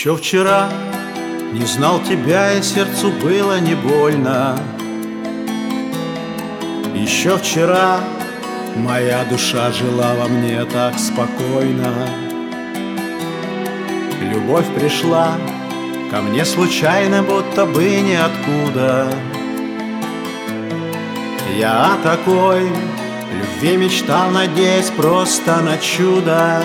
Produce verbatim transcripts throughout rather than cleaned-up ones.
Еще вчера не знал тебя, и сердцу было не больно. Еще вчера моя душа жила во мне так спокойно. Любовь пришла ко мне случайно, будто бы ниоткуда. Я о такой любви мечтал, надеясь просто на чудо.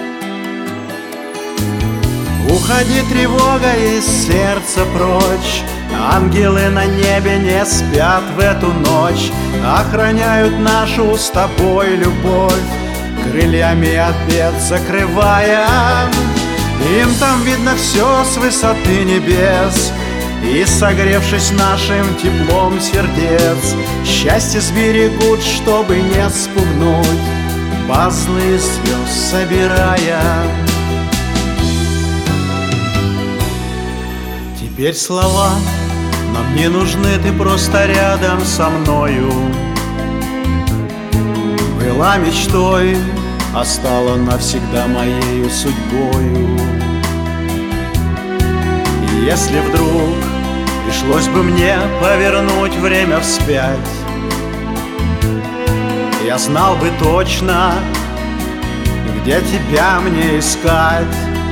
Уходи, тревога, из сердца прочь. Ангелы на небе не спят в эту ночь, охраняют нашу с тобой любовь, крыльями от бед закрывая. Им там видно все с высоты небес, и, согревшись нашим теплом сердец, счастье сберегут, чтобы не спугнуть, пазлы звезд собирая. Теперь слова нам не нужны, ты просто рядом со мною. Была мечтой, а стала навсегда моею судьбою. И если вдруг пришлось бы мне повернуть время вспять, я знал бы точно, где тебя мне искать.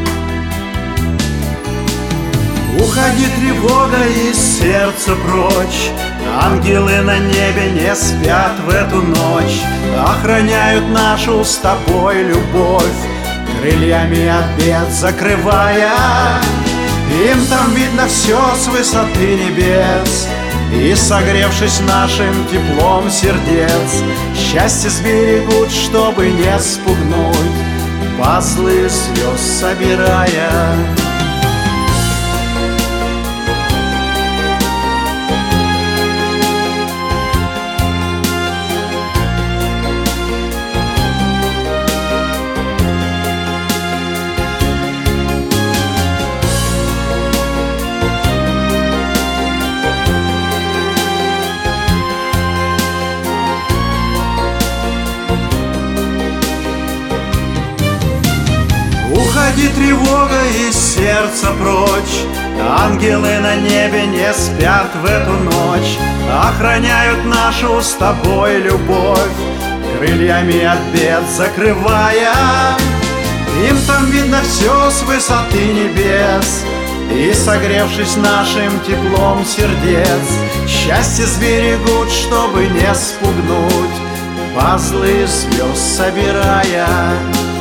Уходи, тревога, из сердца прочь. Ангелы на небе не спят в эту ночь, охраняют нашу с тобой любовь, крыльями от бед закрывая. Им там видно все с высоты небес, и, согревшись нашим теплом сердец, счастье сберегут, чтобы не спугнуть, пазлы звезд собирая. Уходи, тревога, из сердца прочь. Ангелы на небе не спят в эту ночь, охраняют нашу с тобой любовь, крыльями от бед закрывая. Им там видно все с высоты небес, и, согревшись нашим теплом сердец, счастье сберегут, чтобы не спугнуть, пазлы звезд собирая.